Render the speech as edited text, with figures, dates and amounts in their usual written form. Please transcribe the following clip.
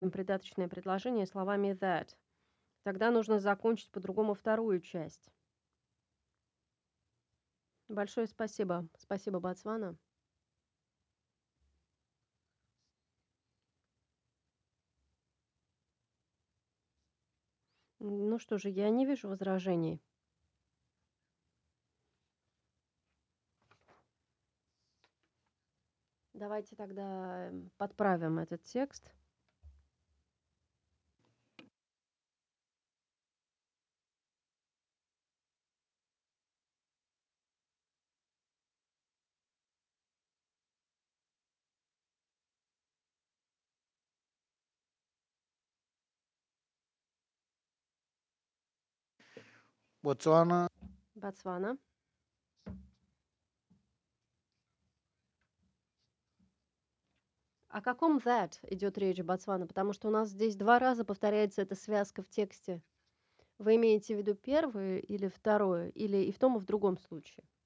Придаточное предложение словами that. Тогда нужно закончить по-другому вторую часть. Большое спасибо. Спасибо, Ботсвана. Ну что же, я не вижу возражений. Давайте тогда подправим этот текст. Botswana, Ботсвана. О каком that идет речь, Ботсвана? Потому что у нас здесь 2 раза повторяется эта связка в тексте. Вы имеете в виду первое или второе, или и в том, и в другом случае?